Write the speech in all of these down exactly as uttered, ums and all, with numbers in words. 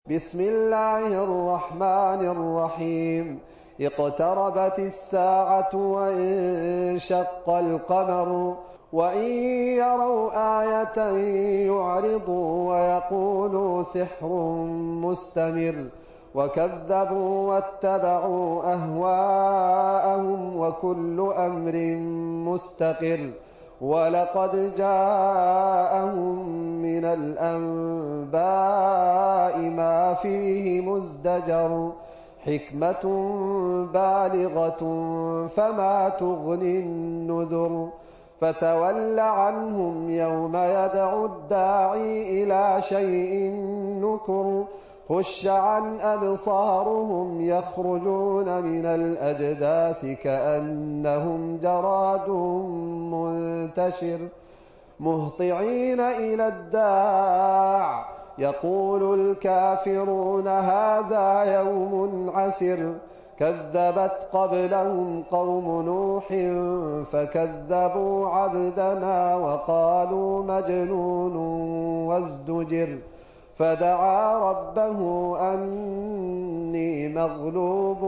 بسم الله الرحمن الرحيم. اقتربت الساعة وانشق القمر وإن يروا آية يعرضوا ويقولوا سحر مستمر وكذبوا واتبعوا أهواءهم وكل أمر مستقر ولقد جاءهم من الأنباء ما فيه مزدجر حكمة بالغة فما تغني النذر فتول عنهم يوم يدعو الداعي إلى شيء نكر خش عن أبصارهم يخرجون من الأجداث كأنهم جراد منتشر مهطعين إلى الداع يقول الكافرون هذا يوم عسر كذبت قبلهم قوم نوح فكذبوا عبدنا وقالوا مجنون وازدجر فدعا ربه أني مغلوب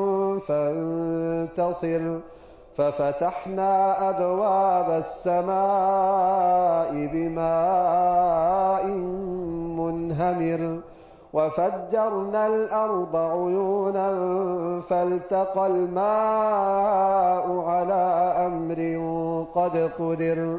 فانتصر ففتحنا أبواب السماء بماء منهمر وفجرنا الأرض عيونا فالتقى الماء على أمر قد قدر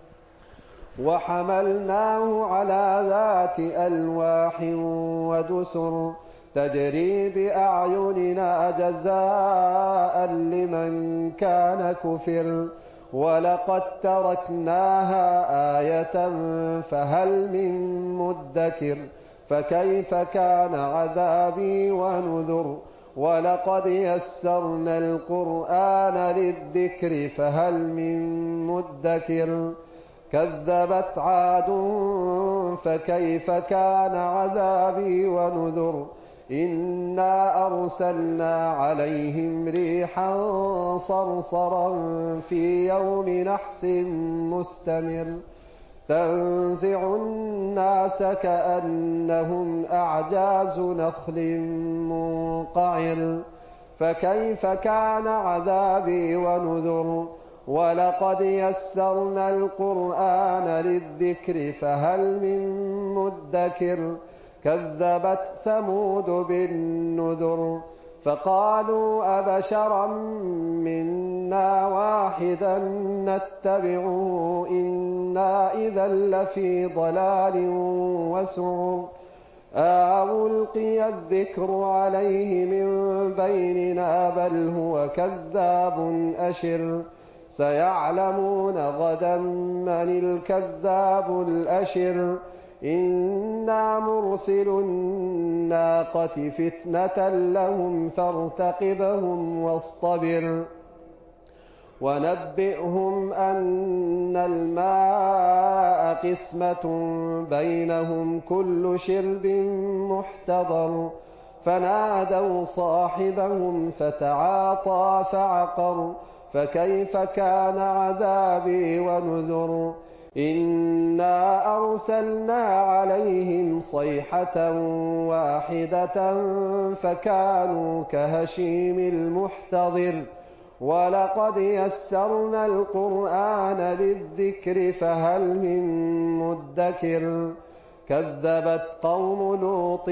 وحملناه على ذات ألواح ودسر تجري بأعيننا جزاء لمن كان كفر ولقد تركناها آية فهل من مدكر فكيف كان عذابي ونذر ولقد يسرنا القرآن للذكر فهل من مدكر كذبت عاد فكيف كان عذابي ونذر إنا أرسلنا عليهم ريحا صرصرا في يوم نحس مستمر تنزع الناس كأنهم أعجاز نخل منقعر فكيف كان عذابي ونذر ولقد يسرنا القرآن للذكر فهل من مدكر كذبت ثمود بالنذر فقالوا أبشرا منا واحدا نتبعه إنا إذا لفي ضلال وسعر أو ألقي الذكر عليه من بيننا بل هو كذاب أشر سيعلمون غدا من الكذاب الأشر إنا مرسل الناقة فتنة لهم فارتقبهم واصطبر ونبئهم أن الماء قسمة بينهم كل شرب محتضر فنادوا صاحبهم فتعاطى فعقر فكيف كان عذابي ونذر إنا أرسلنا عليهم صيحة واحدة فكانوا كهشيم المحتضر ولقد يسرنا القرآن للذكر فهل من مدكر كذبت قوم لوط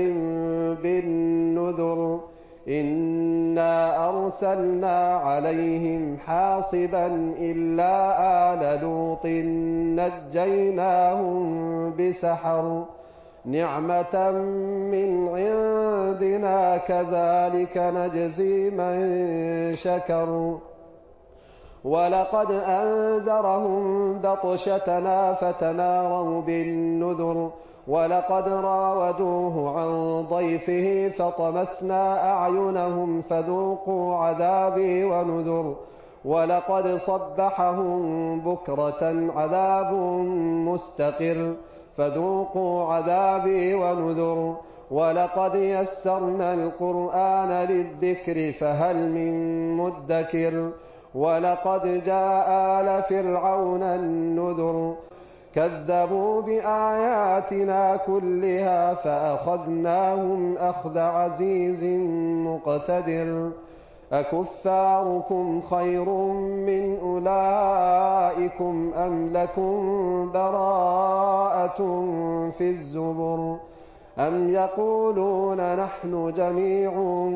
بالنذر إنا أرسلنا عليهم حاصبا إلا آل لوط نجيناهم بسحر نعمة من عندنا كذلك نجزي من شكر ولقد أنذرهم بطشتنا فتماروا بالنذر ولقد راودوه عن ضيفه فطمسنا أعينهم فذوقوا عذابي ونذر ولقد صبحهم بكرة عذاب مستقر فذوقوا عذابي ونذر ولقد يسرنا القرآن للذكر فهل من مدكر ولقد جاء آل فرعون النذر كذبوا بآياتنا كلها فأخذناهم أخذ عزيز مقتدر أكفاركم خير من أولئكم أم لكم براءة في الزبر أم يقولون نحن جميع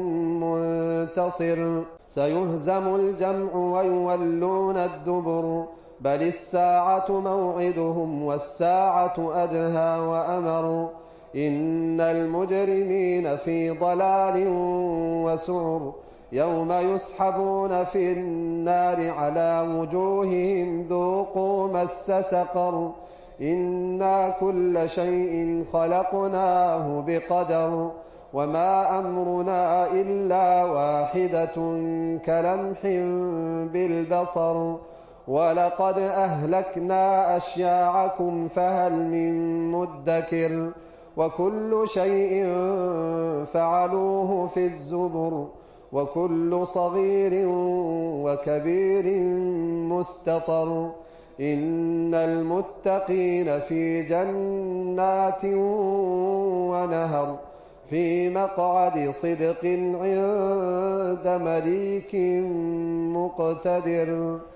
منتصر سيهزم الجمع ويولون الدبر بل الساعة موعدهم والساعة أدهى وأمر إن المجرمين في ضلال وسعر يوم يسحبون في النار على وجوههم ذوقوا مس سقر إنا كل شيء خلقناه بقدر وما أمرنا إلا واحدة كلمح بالبصر ولقد أهلكنا أشياعكم فهل من مدكر وكل شيء فعلوه في الزبر وكل صغير وكبير مستطر إن المتقين في جنات ونهر في مقعد صدق عند مليك مقتدر.